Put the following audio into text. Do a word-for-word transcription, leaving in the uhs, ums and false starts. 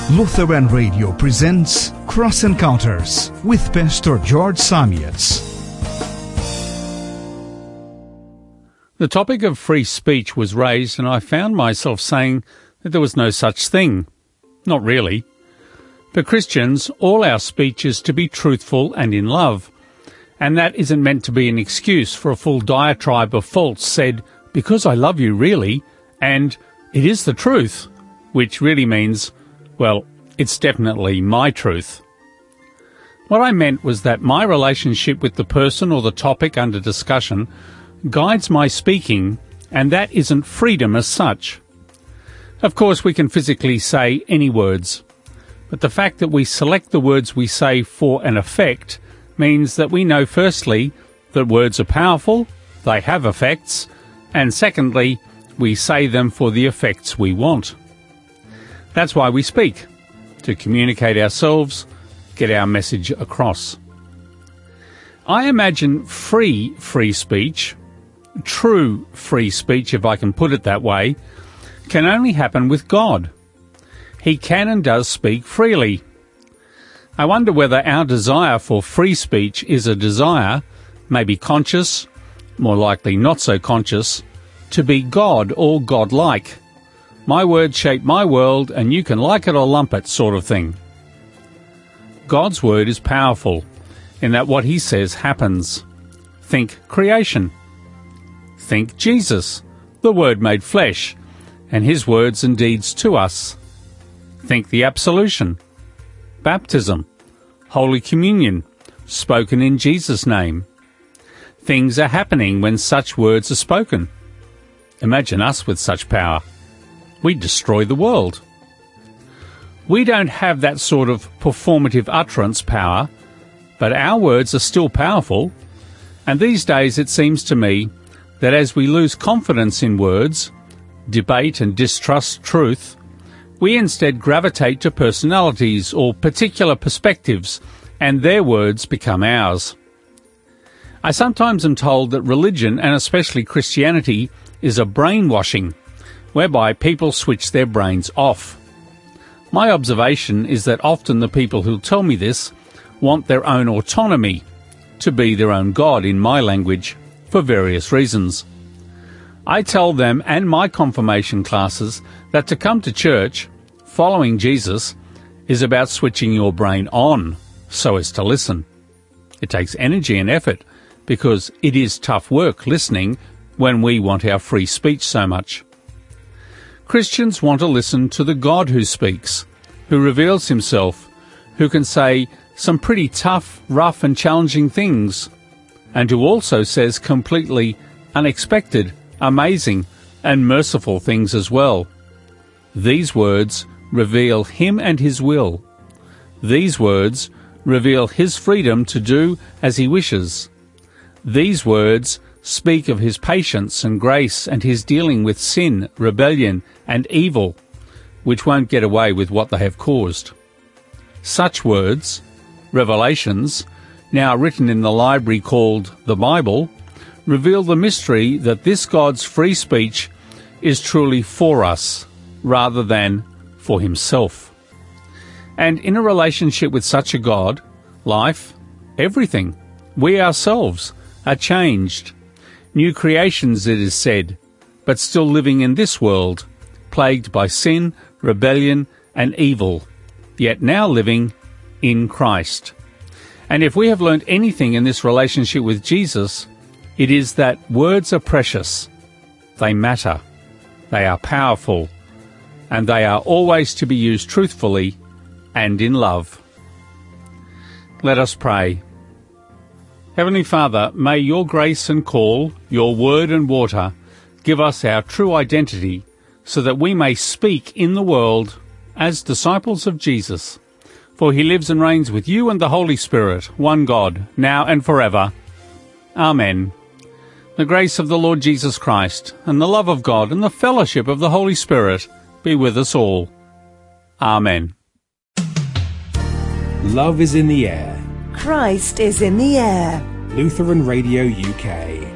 Lutheran Radio presents Cross Encounters with Pastor George Samietz. The topic of free speech was raised, and I found myself saying that there was no such thing. Not really. For Christians, all our speech is to be truthful and in love, and that isn't meant to be an excuse for a full diatribe of faults said, because I love you really, and it is the truth, which really means, well, it's definitely my truth. What I meant was that my relationship with the person or the topic under discussion guides my speaking, and that isn't freedom as such. Of course, we can physically say any words, but the fact that we select the words we say for an effect means that we know firstly that words are powerful, they have effects, and secondly, we say them for the effects we want. That's why we speak, to communicate ourselves, get our message across. I imagine free free speech, true free speech if I can put it that way, can only happen with God. He can and does speak freely. I wonder whether our desire for free speech is a desire, maybe conscious, more likely not so conscious, to be God or God-like. My words shape my world, and you can like it or lump it sort of thing. God's word is powerful in that what he says happens. Think creation. Think Jesus, the Word made flesh, and his words and deeds to us. Think the absolution, baptism, Holy Communion, spoken in Jesus' name. Things are happening when such words are spoken. Imagine us with such power. We'd destroy the world. We don't have that sort of performative utterance power, but our words are still powerful, and these days it seems to me that as we lose confidence in words, debate and distrust truth, we instead gravitate to personalities or particular perspectives, and their words become ours. I sometimes am told that religion, and especially Christianity, is a brainwashing, whereby people switch their brains off. My observation is that often the people who tell me this want their own autonomy, to be their own God in my language, for various reasons. I tell them and my confirmation classes that to come to church, following Jesus, is about switching your brain on so as to listen. It takes energy and effort because it is tough work listening when we want our free speech so much. Christians want to listen to the God who speaks, who reveals himself, who can say some pretty tough, rough and challenging things, and who also says completely unexpected, amazing and merciful things as well. These words reveal him and his will. These words reveal his freedom to do as he wishes. These words speak of his patience and grace and his dealing with sin, rebellion and evil, which won't get away with what they have caused. Such words, revelations, now written in the library called the Bible, reveal the mystery that this God's free speech is truly for us rather than for himself. And in a relationship with such a God, life, everything, we ourselves are changed. New creations, it is said, but still living in this world, plagued by sin, rebellion, and evil, yet now living in Christ. And if we have learned anything in this relationship with Jesus, it is that words are precious, they matter, they are powerful, and they are always to be used truthfully and in love. Let us pray. Heavenly Father, may your grace and call, your word and water, give us our true identity so that we may speak in the world as disciples of Jesus. For he lives and reigns with you and the Holy Spirit, one God, now and forever. Amen. The grace of the Lord Jesus Christ, and the love of God, and the fellowship of the Holy Spirit be with us all. Amen. Love is in the air. Christ is in the air. Lutheran Radio U K.